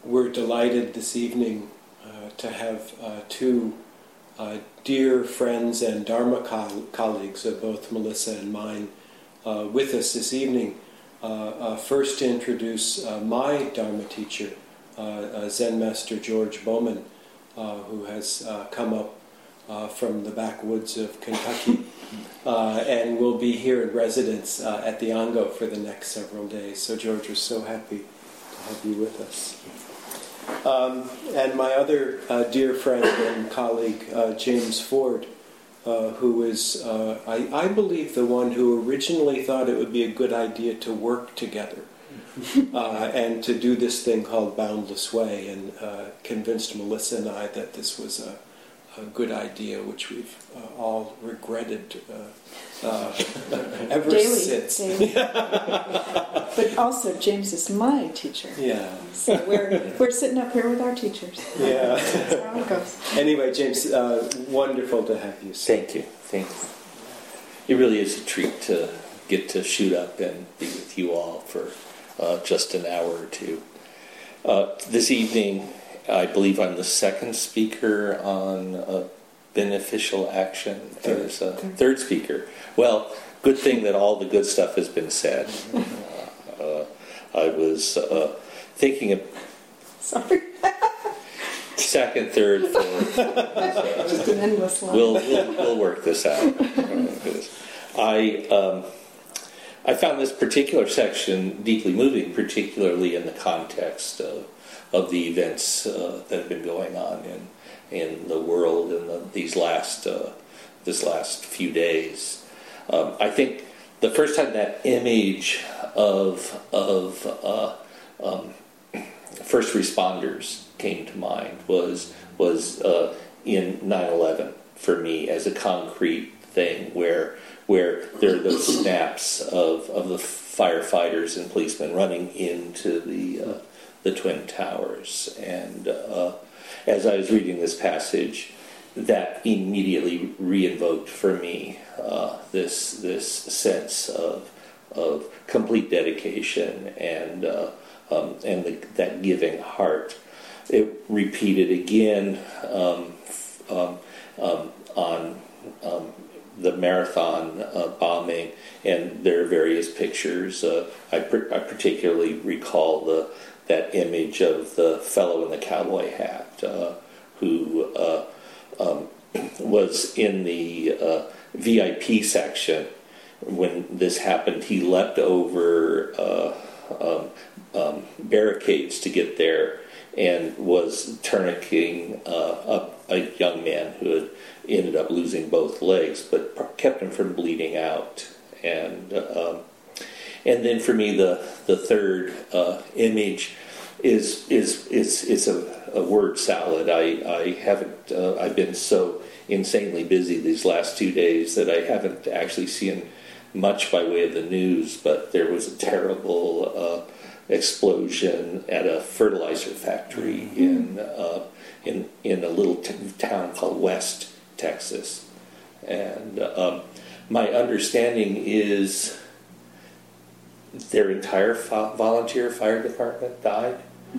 we're delighted this evening to have two dear friends and Dharma colleagues of both Melissa and mine with us this evening. First to introduce my Dharma teacher, Zen Master George Bowman, who has come up from the backwoods of Kentucky and will be here in residence at the Ango for the next several days. So George, we're so happy to have you with us. And my other dear friend and colleague, James Ford, who is, I believe, the one who originally thought it would be a good idea to work together and to do this thing called Boundless Way, and convinced Melissa and I that this was a good idea, which we've all regretted ever since. Daily. But also, James is my teacher. Yeah. So we're sitting up here with our teachers. Yeah. That's how it goes. Anyway, James, wonderful to have you. Thank you. It really is a treat to get to shoot up and be with you all for just an hour or two. This evening, I believe I'm the second speaker on beneficial action. There's a third speaker. Well, good thing that all the good stuff has been said. I was thinking of second, third, fourth. Just an endless line. We'll work this out. I found this particular section deeply moving, particularly in the context of the events that have been going on in the world in this last few days. I think the first time that image of first responders came to mind was in 9/11 for me, as a concrete thing where there are those snaps of the firefighters and policemen running into the Twin Towers. And as I was reading this passage, that immediately re-invoked for me this sense of complete dedication and that giving heart. It repeated again on the marathon bombing, and there are various pictures. I particularly recall that image of the fellow in the cowboy hat who was in the VIP section when this happened. He leapt over barricades to get there and was tourniqueting a young man who had ended up losing both legs, but kept him from bleeding out. And then for me, the third image is a word salad. I've been so insanely busy these last 2 days that I haven't actually seen much by way of the news. But there was a terrible explosion at a fertilizer factory in a little town called West Texas, and my understanding is their entire volunteer fire department died.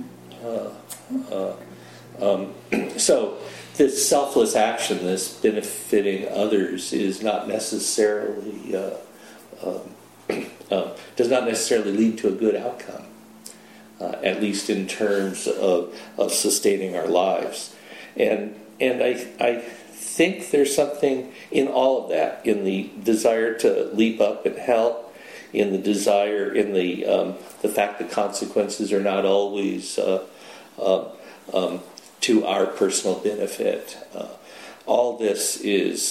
So this selfless action, this benefiting others, is not necessarily does not necessarily lead to a good outcome. At least in terms of sustaining our lives. And I think there's something in all of that, in the desire to leap up and help, in the desire, in the fact that consequences are not always to our personal benefit. All this is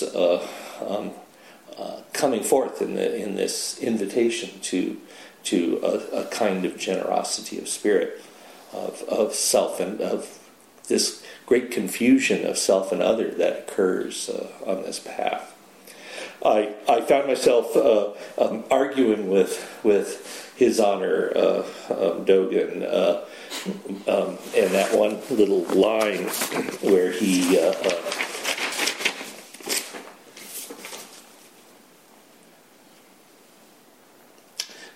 coming forth in this invitation to a kind of generosity of spirit, of self, and of this great confusion of self and other that occurs on this path. I found myself arguing with His Honor Dogen and that one little line where he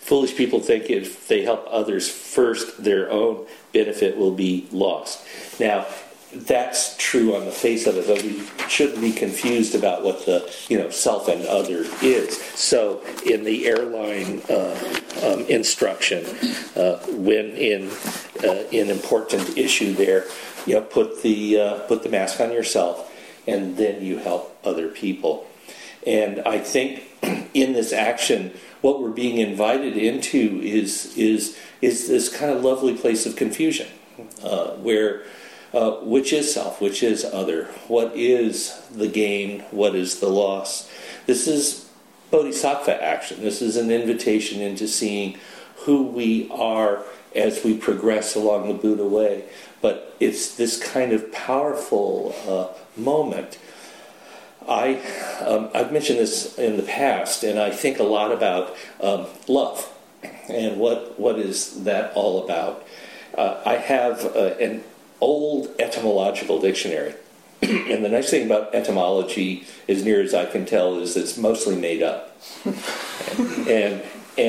Foolish people think if they help others first, their own benefit will be lost. Now, that's true on the face of it, but we shouldn't be confused about what the self and other is. So, in the airline instruction, when in an important issue there, put the mask on yourself, and then you help other people. And I think in this action, what we're being invited into is this kind of lovely place of confusion, where which is self, which is other, what is the gain, what is the loss. This is bodhisattva action. This is an invitation into seeing who we are as we progress along the Buddha way. But it's this kind of powerful moment. I've mentioned this in the past, and I think a lot about love and what is that all about. I have an old etymological dictionary, and the nice thing about etymology, as near as I can tell, is it's mostly made up. and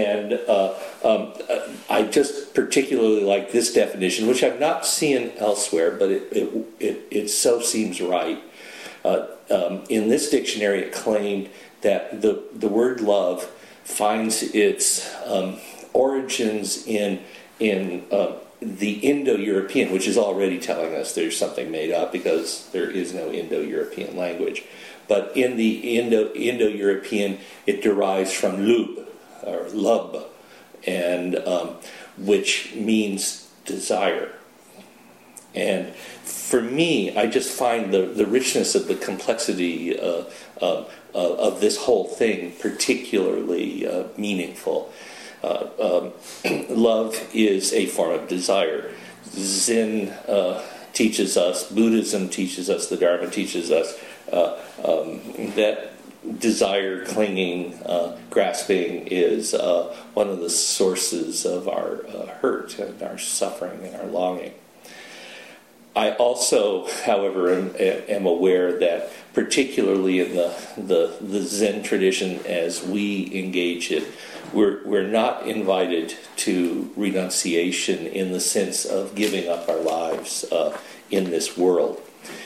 I just particularly like this definition, which I've not seen elsewhere, but it so seems right. In this dictionary, it claimed that the word love finds its origins in the Indo-European, which is already telling us there's something made up because there is no Indo-European language. But in the Indo-European, it derives from lub, or lub, and which means desire. And for me, I just find the richness of the complexity of this whole thing particularly meaningful. Love is a form of desire. Zen teaches us, Buddhism teaches us, the Dharma teaches us that desire, clinging, grasping is one of the sources of our hurt and our suffering and our longing. I also, however, am aware that particularly in the Zen tradition as we engage it, we're not invited to renunciation in the sense of giving up our lives in this world.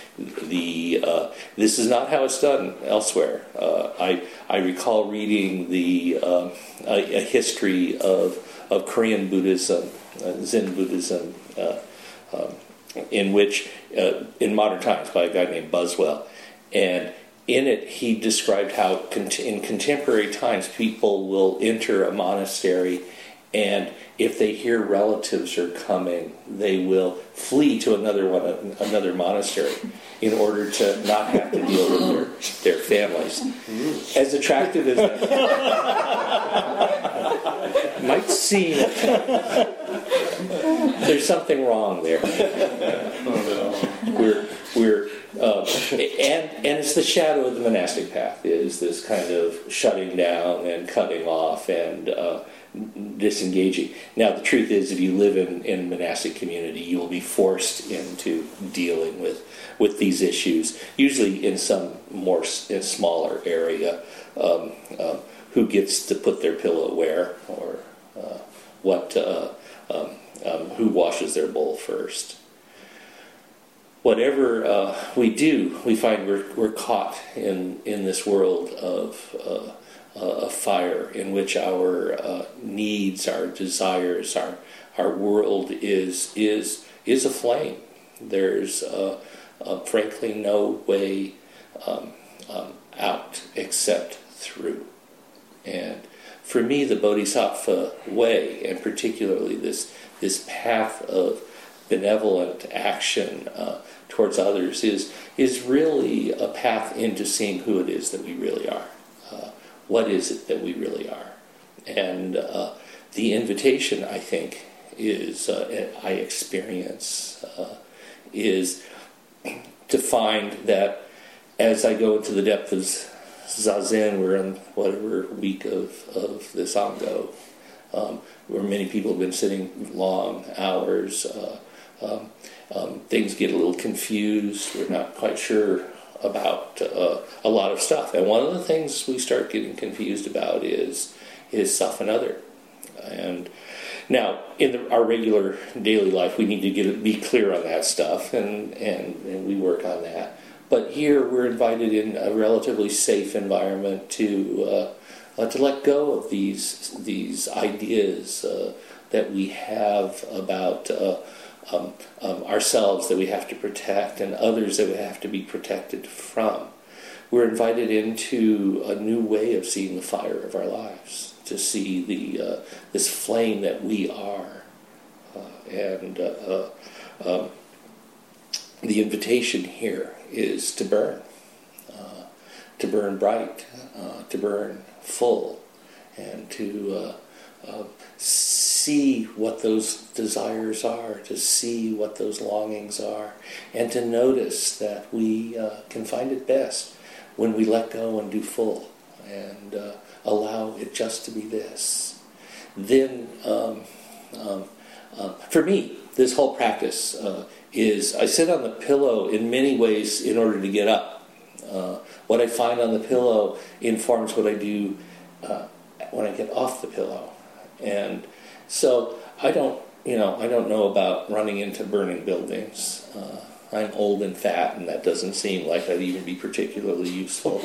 This is not how it's done elsewhere. I recall reading a history of Korean Buddhism, Zen Buddhism, in which, in modern times, by a guy named Buswell. And in it, he described how in contemporary times people will enter a monastery, and if they hear relatives are coming, they will flee to another monastery in order to not have to deal with their families. As attractive as that might seem, there's something wrong there. And it's the shadow of the monastic path, is this kind of shutting down and cutting off and disengaging. Now, the truth is, if you live in a monastic community, you will be forced into dealing with these issues, usually in some smaller area. Who gets to put their pillow where, or who washes their bowl first. Whatever we do, we find we're caught in this world of fire, in which our needs, our desires, our world is a flame. There's frankly no way out except through. And for me, the Bodhisattva way, and particularly this path of benevolent action towards others, is really a path into seeing who it is that we really are. What is it that we really are? And the invitation, I think, is, I experience, is to find that as I go into the depth of Zazen, we're in whatever week of this Ango, where many people have been sitting long hours. Things get a little confused. We're not quite sure about a lot of stuff. And one of the things we start getting confused about is self and other. And now, in our regular daily life, we need to be clear on that stuff, and we work on that. But here, we're invited in a relatively safe environment to let go of these ideas that we have about ourselves that we have to protect and others that we have to be protected from. We're invited into a new way of seeing the fire of our lives, to see this flame that we are, and the invitation here is to burn bright, to burn full, and to see what those desires are, to see what those longings are, and to notice that we can find it best when we let go and do full, and allow it just to be this. Then, for me, this whole practice is I sit on the pillow in many ways in order to get up. What I find on the pillow informs what I do when I get off the pillow. And so I don't know about running into burning buildings. I'm old and fat, and that doesn't seem like I'd even be particularly useful.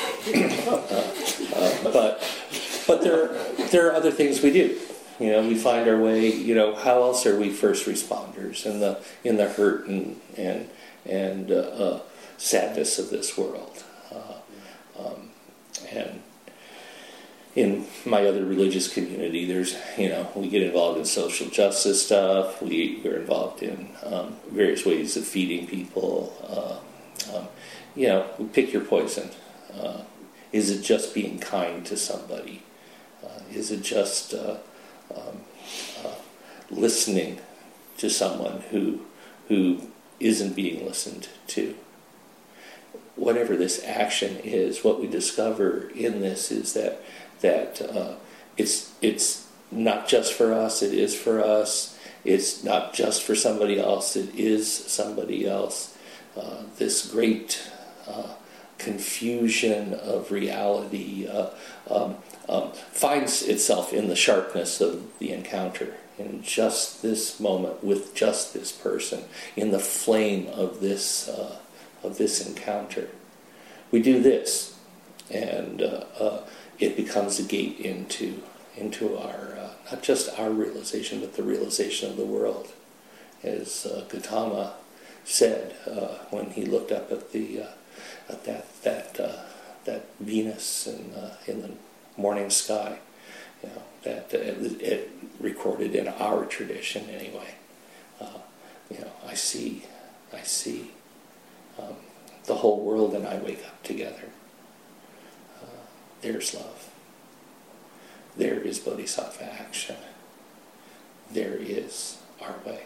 But there are other things we do. We find our way. How else are we first responders in the hurt and sadness of this world? And in my other religious community, there's, we get involved in social justice stuff. We're involved in various ways of feeding people. Pick your poison. Is it just being kind to somebody? Is it just listening to someone who isn't being listened to? Whatever this action is, what we discover in this is that it's not just for us, it is for us. It's not just for somebody else, it is somebody else. This great confusion of reality finds itself in the sharpness of the encounter, in just this moment with just this person, in the flame of this encounter. We do this, and it becomes a gate into our not just our realization, but the realization of the world, as Gautama said when he looked up at that Venus in the morning sky. That it recorded in our tradition anyway. I see the whole world and I wake up together. There's love. There is bodhisattva action. There is our way.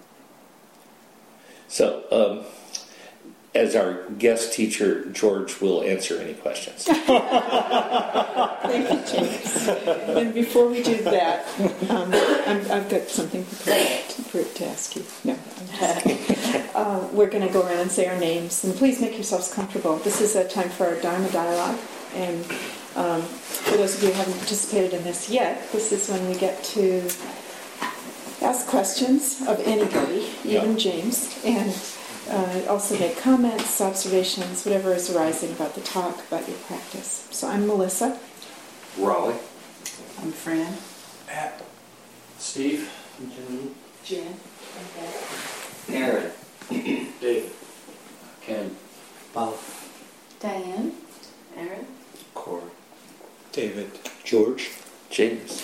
So, as our guest teacher, George will answer any questions. Thank you, James. And before we do that, I've got something prepared to ask you. No, we're going to go around and say our names, and please make yourselves comfortable. This is a time for our Dharma dialogue, and for those of you who haven't participated in this yet, this is when we get to ask questions of anybody, even James, and also make comments, observations, whatever is arising about the talk, about your practice. So I'm Melissa. Raleigh. I'm Fran. Pat. Steve. Jen. Aaron. Dave. Ken. Bob. Diane. Aaron. Corey. David. George. James.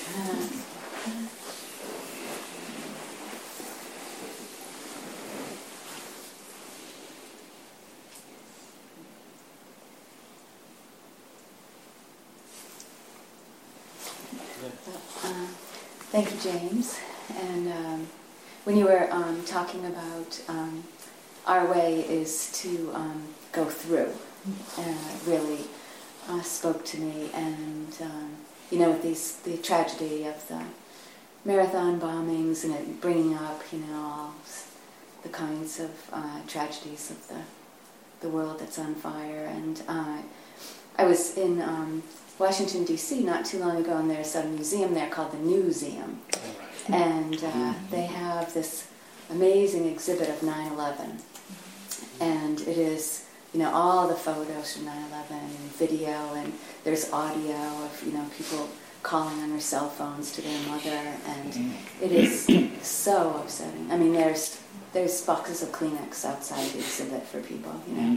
Thank you, James. And when you were talking about our way is to go through, really spoke to me. And with the tragedy of the marathon bombings and it bringing up, all the kinds of tragedies of the world that's on fire. And I was in Washington, D.C. not too long ago, and there's a museum there called the Newseum. And they have this amazing exhibit of 9/11. And it is, all the photos from 9/11 and video, and there's audio of, people calling on their cell phones to their mother, and it is so upsetting. I mean, there's boxes of Kleenex outside the exhibit for people,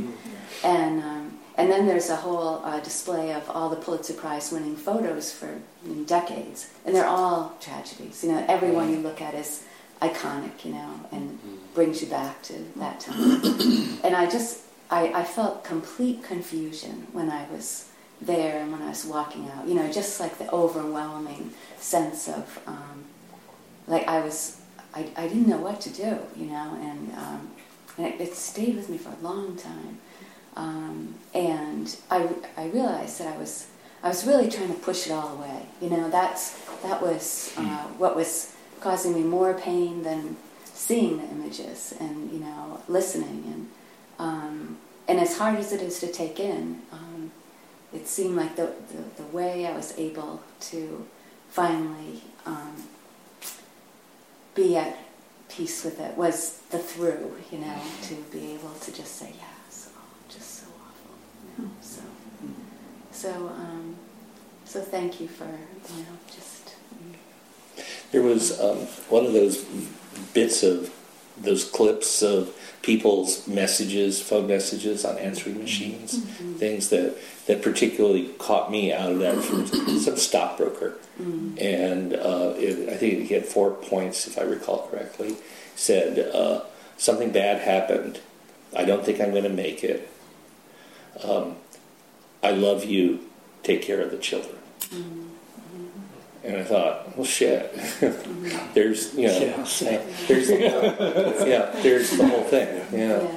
And then there's a whole display of all the Pulitzer Prize winning photos for decades, and they're all tragedies. Every one you look at is iconic, and brings you back to that time. And I felt complete confusion when I was there and when I was walking out. Just like the overwhelming sense of, I didn't know what to do, and it stayed with me for a long time. And I realized that I was really trying to push it all away. That was what was causing me more pain than seeing the images and listening, and as hard as it is to take in, it seemed like the way I was able to finally be at peace with it was the through, to be able to just say, yeah, it's all just so awful, So thank you for, just... There was one of those bits of those clips of people's messages, phone messages on answering machines, things that particularly caught me out of that from some stockbroker. And I think he had 4 points, if I recall correctly. Said, something bad happened. I don't think I'm going to make it. I love you. Take care of the children. And I thought, well, shit. There's, there's the whole thing. Yeah.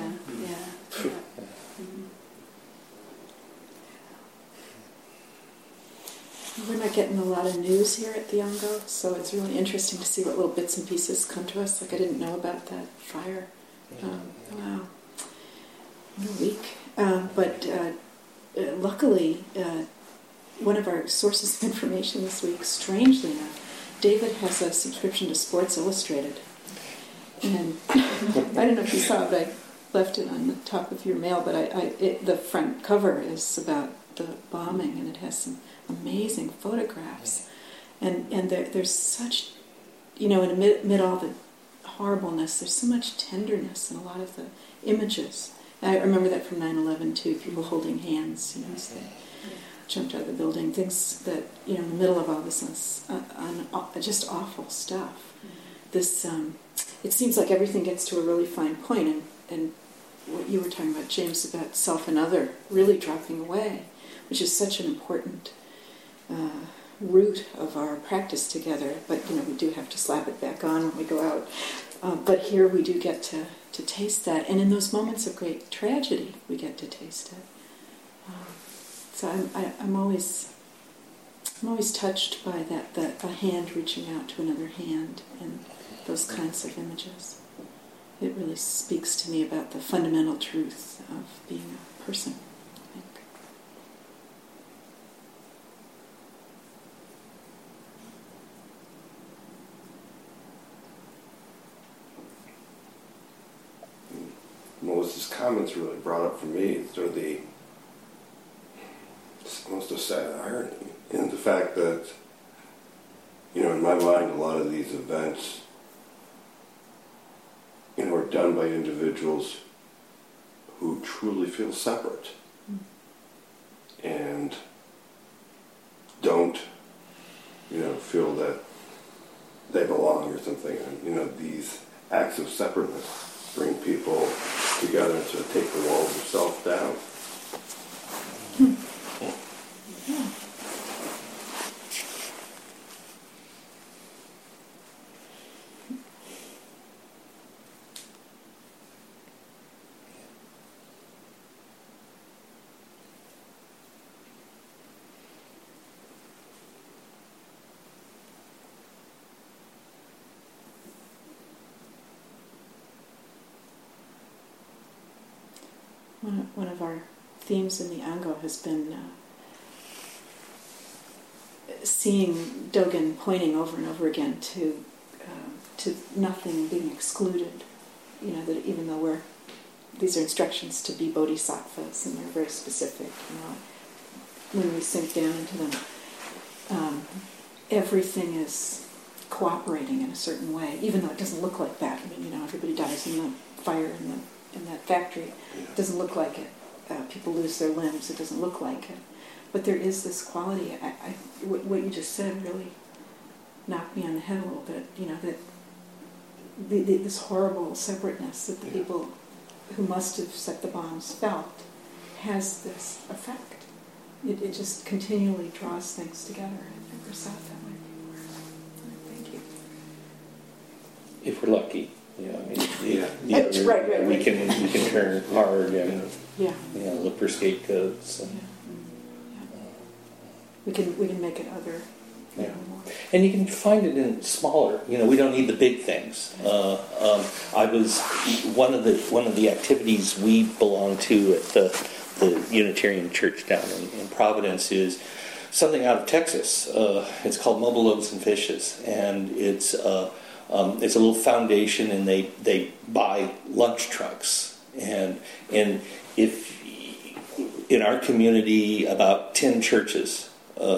We're not getting a lot of news here at the Yango, so it's really interesting to see what little bits and pieces come to us. Like I didn't know about that fire. Wow. What a week. But luckily, one of our sources of information this week, strangely enough, David has a subscription to Sports Illustrated. And I don't know if you saw it, but I left it on the top of your mail, but the front cover is about the bombing, and it has some amazing photographs. And there's such, amid all the horribleness, there's so much tenderness in a lot of the images. I remember that from 9/11 too, people holding hands, as they jumped out of the building, things that, in the middle of all this just awful stuff. This, it seems like everything gets to a really fine point, and what you were talking about, James, about self and other really dropping away, which is such an important root of our practice together, but we do have to slap it back on when we go out. But here we do get to taste that, and in those moments of great tragedy, we get to taste it. So I'm always touched by that, a hand reaching out to another hand, and those kinds of images. It really speaks to me about the fundamental truth of being a person, I think. Melissa's comments really brought up for me sort of the almost a sad irony in the fact that, in my mind, a lot of these events, are done by individuals who truly feel separate and don't, feel that they belong or something. And, these acts of separateness bring people together and sort of take the walls of self down. One of our themes in the Ango has been seeing Dogen pointing over and over again to nothing being excluded, that even though these are instructions to be bodhisattvas and they're very specific, when we sink down into them, everything is cooperating in a certain way, even though it doesn't look like that. Everybody dies in the fire in that factory. It doesn't look like it. People lose their limbs. It doesn't look like it. But there is this quality. What you just said really knocked me on the head a little bit. That this horrible separateness that the people who must have set the bombs felt has this effect. It just continually draws things together. I never saw it that way before. Thank you. If we're lucky, Right. We can turn hard and look for scapegoats. And, We can make it other. More. And you can find it in smaller. We don't need the big things. I was one of the activities we belong to at the Unitarian Church down in Providence is something out of Texas. It's called Mobile Loaves and Fishes, and it's a little foundation, and they buy lunch trucks. And if in our community, about 10 churches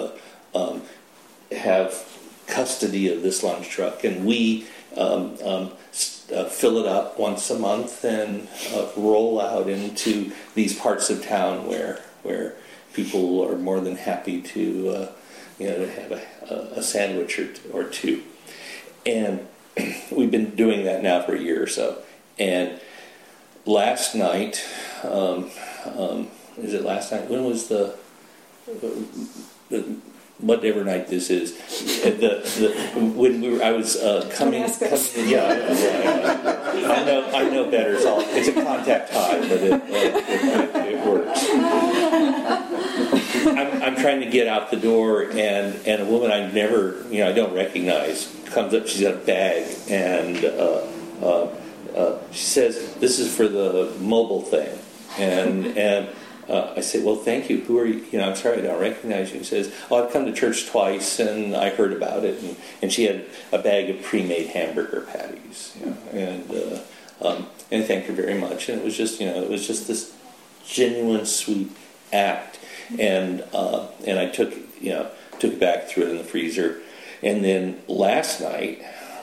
have custody of this lunch truck, and we fill it up once a month and roll out into these parts of town where people are more than happy to have a sandwich or two. And we've been doing that now for a year or so. And last night, is it last night? When was the whatever night this is? I was coming. I know better. It's a contact high, but it works. I'm trying to get out the door, and a woman I don't recognize comes up. She's got a bag, and she says, "This is for the mobile thing," and I said, "Well, thank you. Who are you? I'm sorry, I don't recognize you." She says, "Oh, I've come to church twice, and I heard about it." And she had a bag of pre-made hamburger patties, and I thanked her very much. And it was just, this genuine, sweet act. And I took it back, threw it in the freezer, and then last night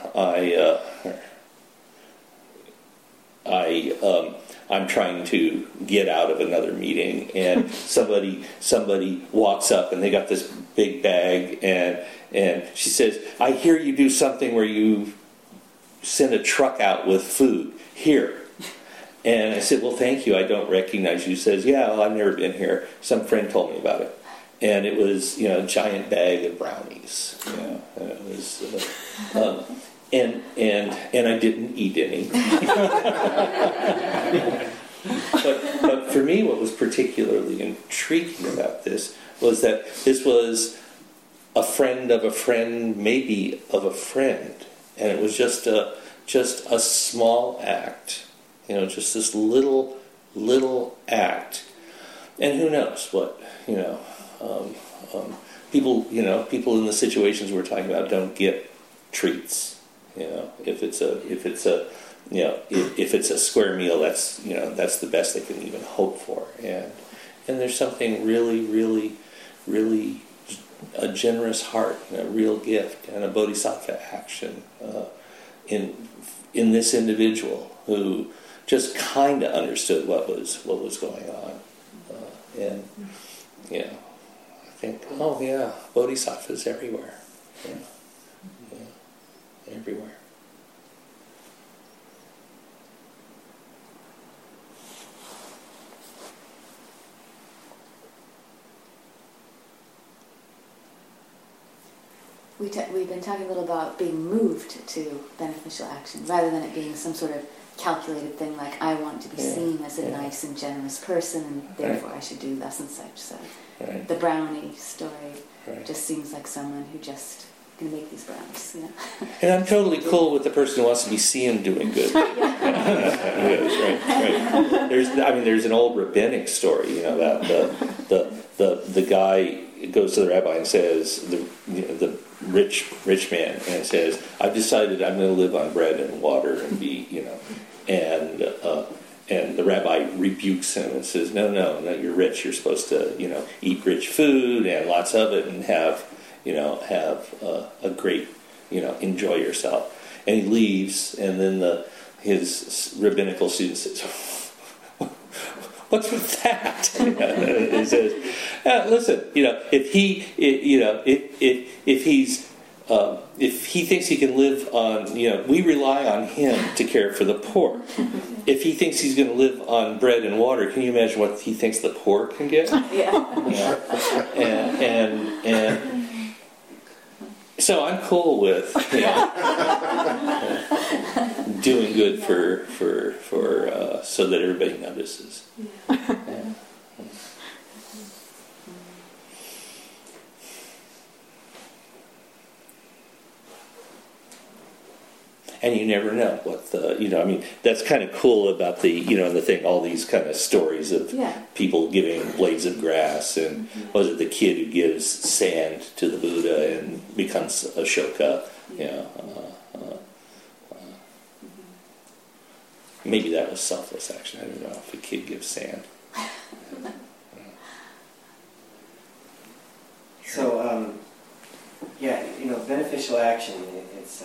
I'm trying to get out of another meeting, and somebody walks up, and they got this big bag, and she says, "I hear you do something where you send a truck out with food. Here." And I said, "Well, thank you. I don't recognize you." She says, "Yeah, well, I've never been here. Some friend told me about it." And it was, a giant bag of brownies. And it was, and I didn't eat any. But for me, what was particularly intriguing about this was that this was a friend of a friend, maybe of a friend, and it was just a small act, just this little act, and who knows what, people in the situations we're talking about don't get treats. If it's a square meal, that's the best they can even hope for, and there's something really, really, really a generous heart and a real gift and a bodhisattva action in this individual who just kind of understood what was going on, and I think, oh yeah, bodhisattvas everywhere, everywhere. We've been talking a little about being moved to beneficial action, rather than it being some sort of calculated thing like, I want to be seen as a nice and generous person, and therefore I should do thus and such. So the brownie story just seems like someone who just can make these brownies. And I'm totally cool with the person who wants to be seen doing good. Right. There's an old rabbinic story, about the guy goes to the rabbi and says, the rich man, and says, I've decided I'm going to live on bread and water and be, and the rabbi rebukes him and says, no, you're rich. You're supposed to, eat rich food and lots of it and have a great, enjoy yourself. And he leaves, and then his rabbinical student says, what's with that? He says, listen, if he thinks he can live on, we rely on him to care for the poor. If he thinks he's going to live on bread and water, can you imagine what he thinks the poor can get? Yeah. And so I'm cool with doing good for so that everybody notices. Yeah. And you never know what that's kind of cool about the thing, all these kind of stories of people giving blades of grass, and was it the kid who gives sand to the Buddha and becomes Ashoka? Maybe that was selfless action. I don't know if a kid gives sand. So, beneficial action, it's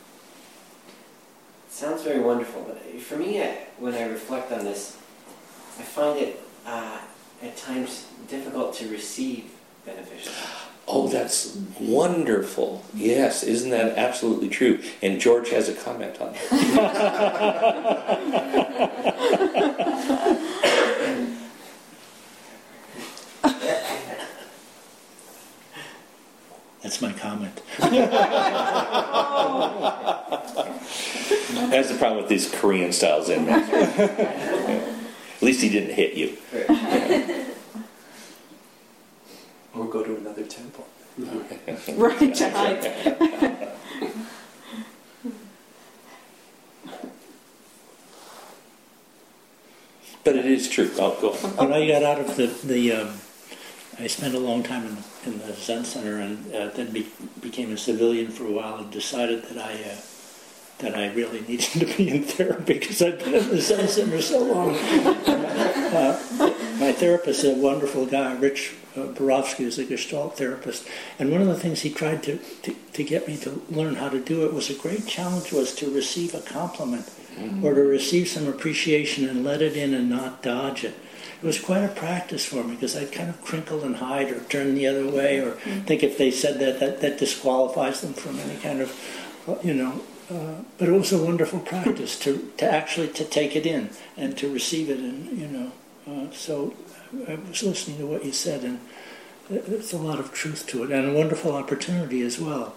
sounds very wonderful, but for me, when I reflect on this, I find it at times difficult to receive beneficial action. Oh, that's wonderful. Yes, isn't that absolutely true? And George has a comment on it. That's my comment. That's the problem with these Korean style Zen masters. At least he didn't hit you. Or go to another temple. Right. But it is true. Oh, go on. When I got out of I spent a long time in the Zen Center, and then became a civilian for a while, and decided that I really needed to be in therapy because I'd been in the Zen Center so long. My therapist, a wonderful guy, Rich Borofsky, is a Gestalt therapist, and one of the things he tried to get me to learn how to do it was a great challenge was to receive a compliment or to receive some appreciation and let it in and not dodge it. It was quite a practice for me because I'd kind of crinkle and hide or turn the other way or think if they said that disqualifies them from any kind of, but it was a wonderful practice to actually to take it in and to receive it, and so I was listening to what you said, and there's a lot of truth to it and a wonderful opportunity as well.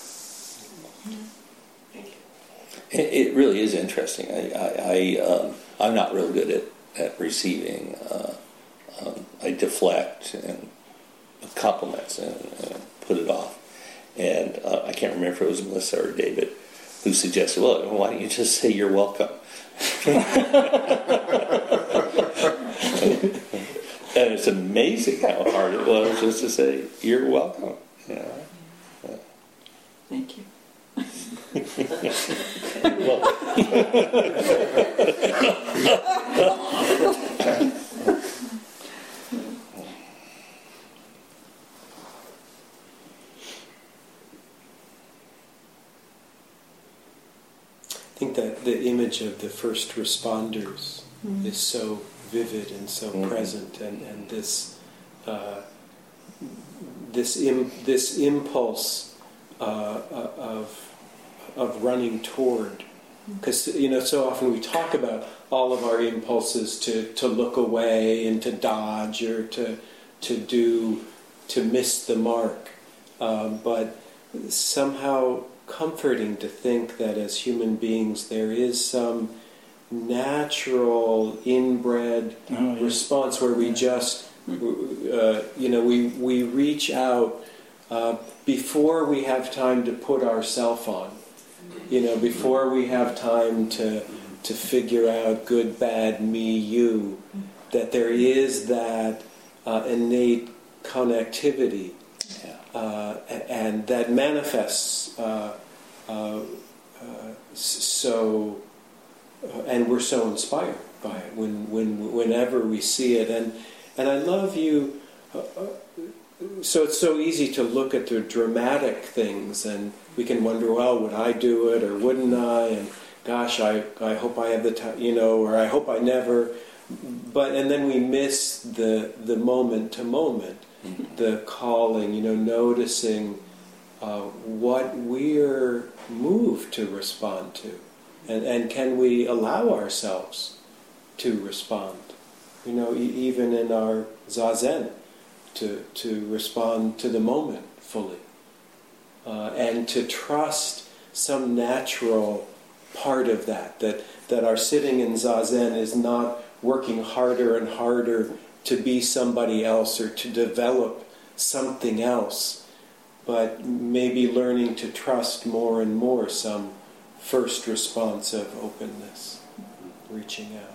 It really is interesting. I'm not real good at receiving. I deflect and compliments and put it off. And I can't remember if it was Melissa or David who suggested, well, why don't you just say you're welcome? And it's amazing how hard it was just to say, you're welcome. Thank you. I think that the image of the first responders is so vivid and so present, and this impulse of running toward, because so often we talk about all of our impulses to look away and to dodge or to miss the mark, but somehow comforting to think that as human beings there is some natural inbred response where we just we reach out before we have time to put ourselves on, before we have time to figure out good, bad, me, you, that there is that innate connectivity, and that manifests and we're so inspired by it whenever we see it. And I love you. So it's so easy to look at the dramatic things, and we can wonder, well, would I do it or wouldn't I? And gosh, I hope I have the time, or I hope I never. And then we miss the moment to moment, the calling, noticing what we're moved to respond to, and can we allow ourselves to respond, even in our zazen, to respond to the moment fully, and to trust some natural part of that our sitting in zazen is not working harder and harder to be somebody else or to develop something else, but maybe learning to trust more and more some first response of openness, reaching out.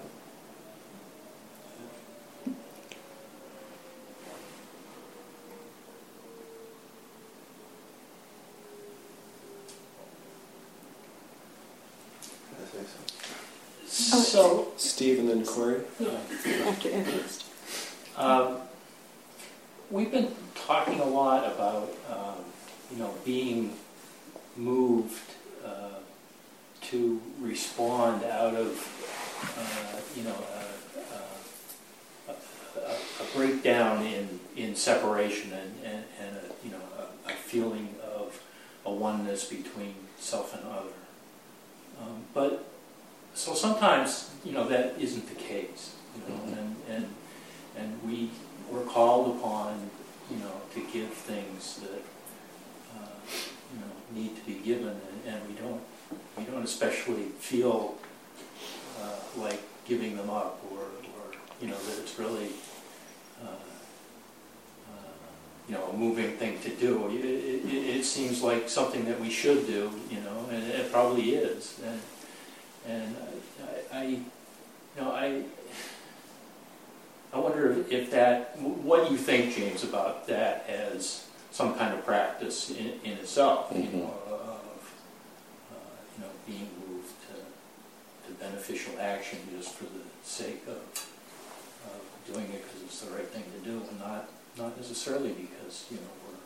So, Steve and then Corey. After we've been talking a lot about, being moved to respond out of, a breakdown in separation and a feeling of a oneness between self and other. But so sometimes, that isn't the case, and we're called upon, to give things that, need to be given, and we don't especially feel like giving them up, or that it's really, a moving thing to do. It seems like something that we should do, and it probably is, and I wonder if that, what you think, James, about that as some kind of practice in itself, of being moved to beneficial action just for the sake of doing it because it's the right thing to do, and not necessarily because we're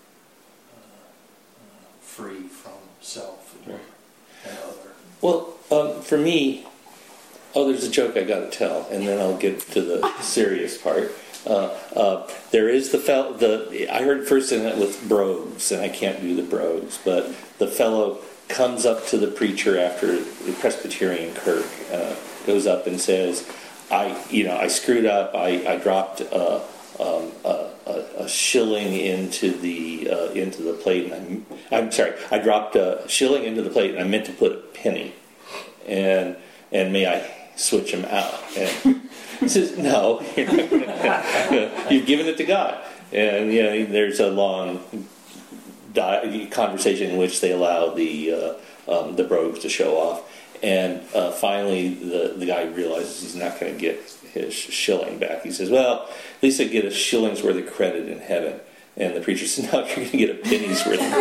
free from self and other. Well, for me, there's a joke I got to tell, and then I'll get to the serious part. There is I heard first in it with brogues, and I can't do the brogues, but the fellow comes up to the preacher after the Presbyterian Kirk, goes up and says, I screwed up. I dropped a shilling into the plate, and I'm sorry, I dropped a shilling into the plate, and I meant to put a penny, and may I switch them out? And he says, no, you've given it to God. And there's a long conversation in which they allow the brogues to show off, and finally the guy realizes he's not going to get his shilling back. He says, well, at least I get a shilling's worth of credit in heaven. And the preacher says, no, you're going to get a penny's worth of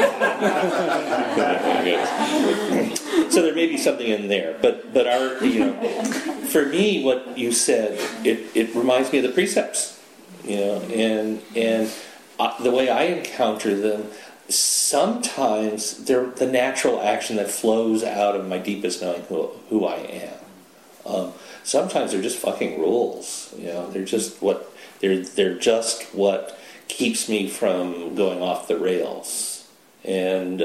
credit. So there may be something in there, but our, for me, what you said, it reminds me of the precepts, and the way I encounter them, sometimes they're the natural action that flows out of my deepest knowing who I am. Sometimes they're just fucking rules, they're just what keeps me from going off the rails, and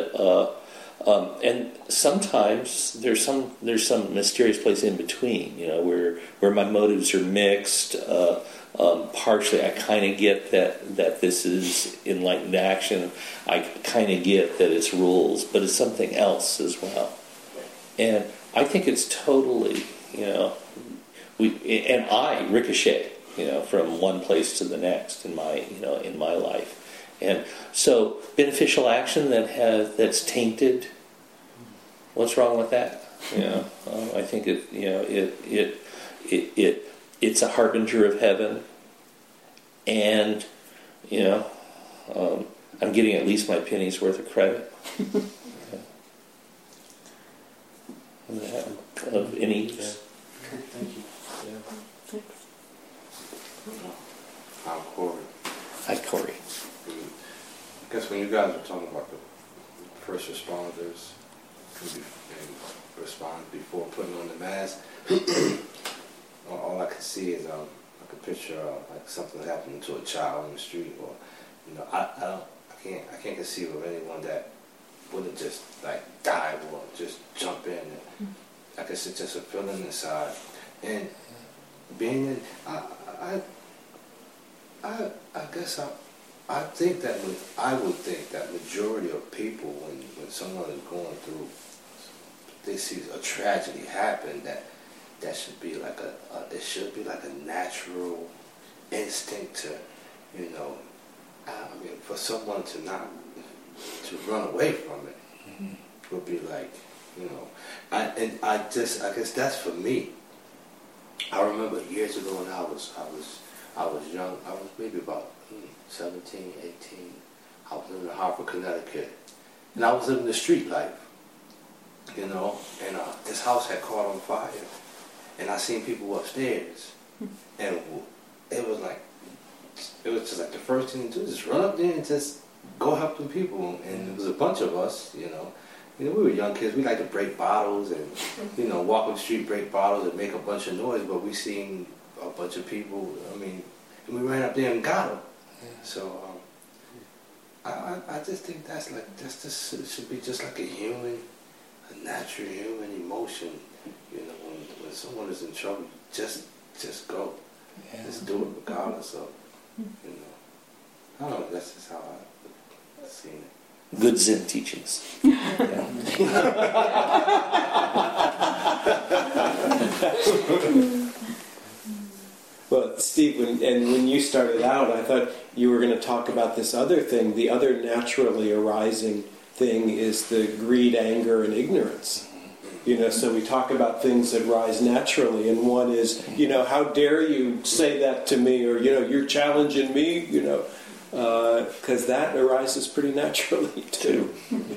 sometimes there's some mysterious place in between, where my motives are mixed. Partially, I kind of get that this is enlightened action. I kind of get that it's rules, but it's something else as well. And I think it's totally, I ricochet, from one place to the next in my life. And so beneficial action that's tainted, what's wrong with that? I think it's a harbinger of heaven, and I'm getting at least my penny's worth of credit. Of any use. Thank you. I'm Corey. Hi, Corey. I guess when you guys were talking about the first responders and respond before putting on the mask, all I could see is like a picture of like something happening to a child in the street, or I can't conceive of anyone that wouldn't just like dive or just jump in. And I guess it's just a feeling inside, and being in, I guess I think that I would think that majority of people, when someone is going through, they see a tragedy happen, that should be like it should be like a natural instinct to, I mean, for someone to run away from it would be like, I guess that's for me. I remember years ago when I was young. I was maybe about 17, 18. I was living in Hartford, Connecticut, and I was living the street life, and this house had caught on fire, and I seen people upstairs, and it was just like the first thing to do, just run up there and just go help them people, and it was a bunch of us, we were young kids. We like to break bottles and, walk on the street, break bottles and make a bunch of noise. But we seen a bunch of people. I mean, and we ran up there and got them. Yeah. So I just think it should be just like a natural human emotion. When someone is in trouble, just go. Yeah. Just do it regardless of, I don't know. That's just how I've seen it. Good Zen teachings. Well, Steve, when you started out, I thought you were going to talk about this other thing. The other naturally arising thing is the greed, anger, and ignorance. So we talk about things that rise naturally, and one is, how dare you say that to me, or, you're challenging me, because that arises pretty naturally too.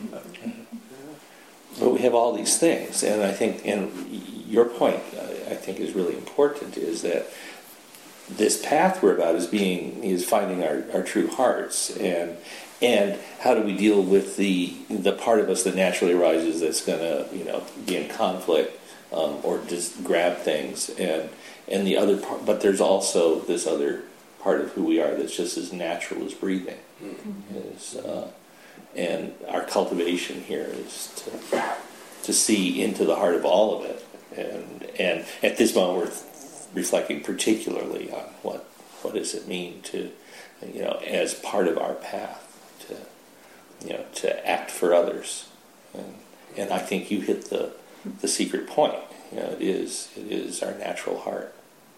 But we have all these things, and I think, and your point, I think, is really important, is that this path we're about is finding our true hearts, and how do we deal with the part of us that naturally arises that's going to be in conflict or just grab things, and the other part. But there's also this other part of who we are that's just as natural as breathing. And our cultivation here is to see into the heart of all of it, and at this moment we're reflecting particularly on what does it mean to, as part of our path to act for others, and I think you hit the secret point. It is our natural heart.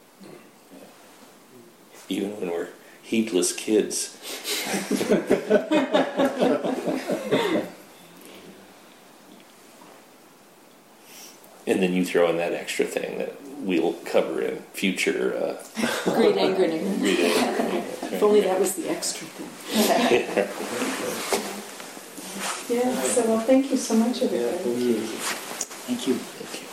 Even when we're heedless kids. And then you throw in that extra thing that we'll cover in future. Great anger and ignorance. If only that was the extra thing. Yeah, so well, thank you so much, everybody. Thank you. Thank you.